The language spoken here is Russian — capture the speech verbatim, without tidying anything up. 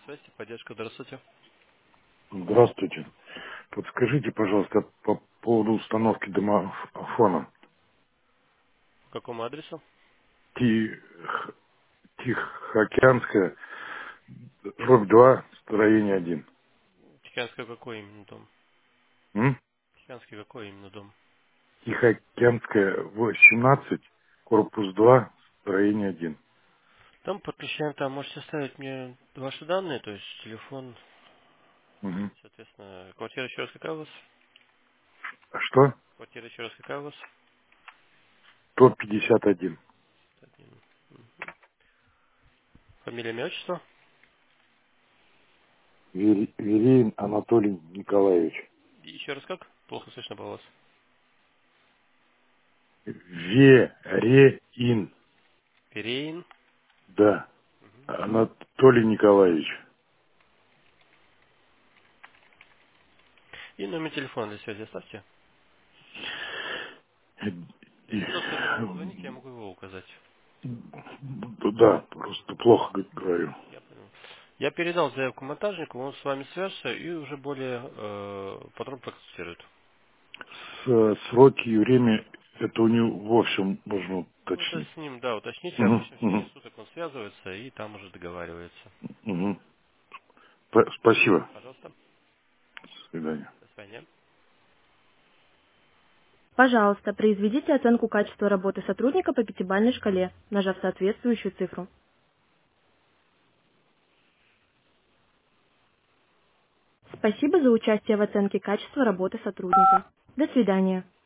связи, поддержка, здравствуйте. Здравствуйте. Подскажите, пожалуйста, по поводу установки домофона. К какому адресу? Тих- Тихоокеанская, дробь два, строение один. Тихоокеанский какой именно дом? М? Тихоокеанский какой именно дом? Тихоокеанская, восемнадцать, корпус два, строение один. Там подключаем, там можете оставить мне ваши данные, то есть телефон, Мгм. соответственно, квартира еще раз какая у вас? А что? Квартира еще раз какая у вас? сто пятьдесят один. Один. Фамилия, имя, отчество? Вери- Вереин Анатолий Николаевич. И еще раз как? Плохо слышно было вас. Вереин, Переин. да. Анатолий Николаевич. И номер телефона для связи оставьте. Э, Если тот, с которого вы звоните, я могу его указать. Да, просто плохо говорю. Я понял. Я передал заявку монтажнику, он с вами свяжется и уже более э, подробно проконсультирует. С- сроки и время, это у него, в общем, можно Ну, это уточнить. с ним, да, уточните. Угу, Обычно в течение угу, суток он связывается и там уже договаривается. угу. Спасибо. Пожалуйста. До свидания. До свидания. Пожалуйста, произведите оценку качества работы сотрудника по пятибалльной шкале, нажав соответствующую цифру. Спасибо за участие в оценке качества работы сотрудника. До свидания.